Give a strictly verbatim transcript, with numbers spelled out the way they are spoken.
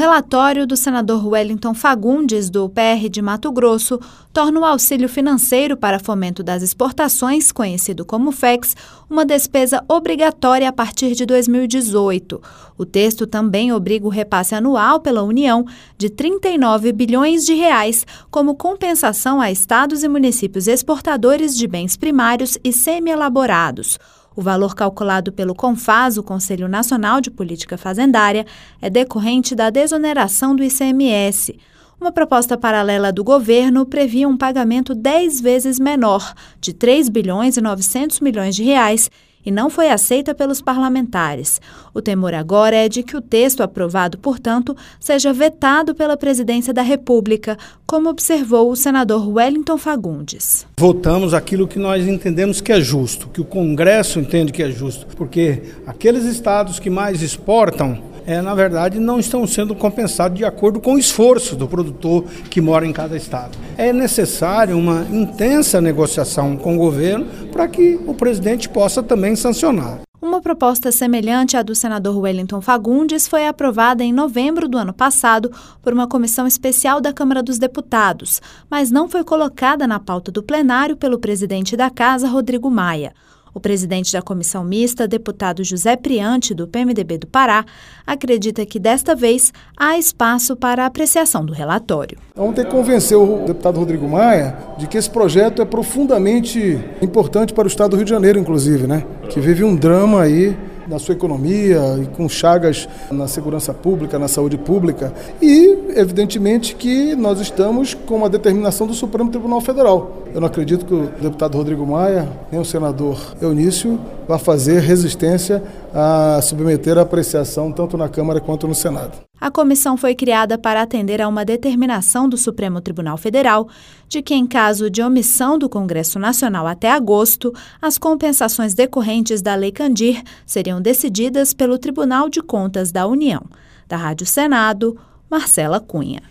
relatório do senador Wellington Fagundes, do P R de Mato Grosso, torna o auxílio financeiro para fomento das exportações, conhecido como FEX, uma despesa obrigatória a partir de dois mil e dezoito. O texto também obriga o repasse anual pela União de trinta e nove bilhões de reais como compensação a estados e municípios exportadores de bens primários e semi-elaborados. O valor calculado pelo CONFAS, o Conselho Nacional de Política Fazendária, é decorrente da desoneração do I C M S. Uma proposta paralela do governo previa um pagamento dez vezes menor, de três bilhões e novecentos milhões de reais, e não foi aceita pelos parlamentares. O temor agora é de que o texto aprovado, portanto, seja vetado pela Presidência da República, como observou o senador Wellington Fagundes. Votamos aquilo que nós entendemos que é justo, que o Congresso entende que é justo, porque aqueles estados que mais exportam, É, na verdade, não estão sendo compensados de acordo com o esforço do produtor que mora em cada estado. É necessário uma intensa negociação com o governo para que o presidente possa também sancionar. Uma proposta semelhante à do senador Wellington Fagundes foi aprovada em novembro do ano passado por uma comissão especial da Câmara dos Deputados, mas não foi colocada na pauta do plenário pelo presidente da Casa, Rodrigo Maia. O presidente da comissão mista, deputado José Priante, do P M D B do Pará, acredita que desta vez há espaço para a apreciação do relatório. Ontem convenceu o deputado Rodrigo Maia de que esse projeto é profundamente importante para o estado do Rio de Janeiro, inclusive, né? Que vive um drama aí na sua economia e com chagas na segurança pública, na saúde pública e, evidentemente, que nós estamos com uma determinação do Supremo Tribunal Federal. Eu não acredito que o deputado Rodrigo Maia, nem o senador Eunício, vá fazer resistência a submeter a apreciação tanto na Câmara quanto no Senado. A comissão foi criada para atender a uma determinação do Supremo Tribunal Federal de que, em caso de omissão do Congresso Nacional até agosto, as compensações decorrentes da Lei Candir seriam decididas pelo Tribunal de Contas da União. Da Rádio Senado, Marcela Cunha.